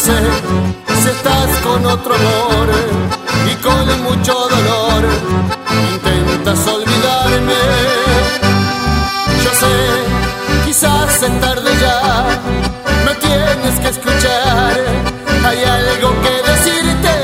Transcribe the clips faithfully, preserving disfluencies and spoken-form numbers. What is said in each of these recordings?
sé si estás con otro amor y con mucho dolor intentas olvidarme. Yo sé, quizás es tarde ya, me tienes que escuchar, hay algo que decirte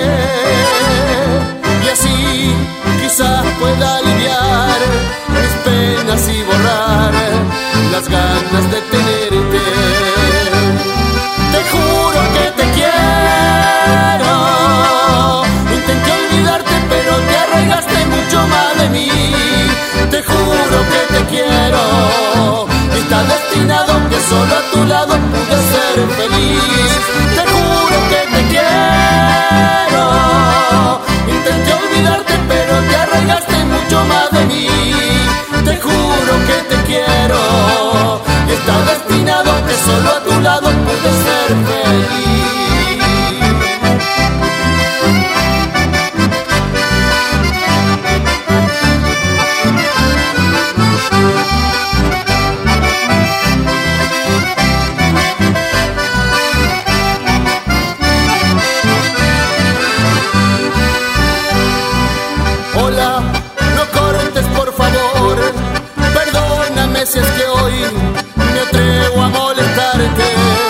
y así quizás pueda aliviar mis penas y borrar las ganas de tenerte. Te juro que te quiero, intenté olvidarte pero te arraigaste mucho más de mí. Te juro que te quiero, está destinado que solo a tu lado pude ser feliz. Te juro que te quiero, intenté olvidarte pero te arraigaste mucho más de mí. Te juro que te quiero, está destinado que solo a tu lado pude ser feliz. Hola, no cortes por favor, perdóname si es que hoy me atrevo a molestarte.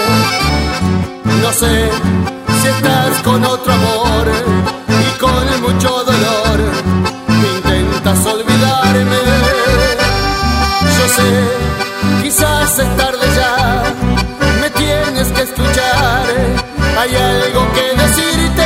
No sé si estás con otro amor y con mucho dolor intentas olvidarme. Yo sé, quizás es tarde ya, me tienes que escuchar, hay algo que decirte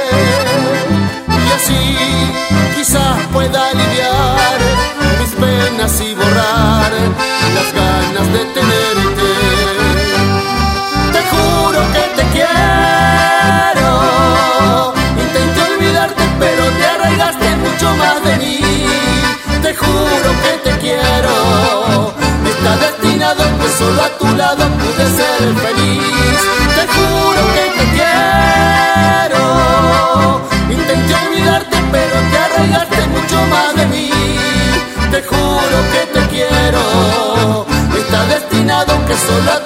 y así quizás pueda aliviar mis penas y borrar las ganas de tenerte. Te juro que te quiero, intenté olvidarte pero te arraigaste mucho más de mí. Te juro que te quiero, está destinado que solo a tu lado pude ser feliz. Te juro que te quiero, intenté olvidarte pero te arraigaste mucho más de mí. Te juro que te quiero, está destinado que solo a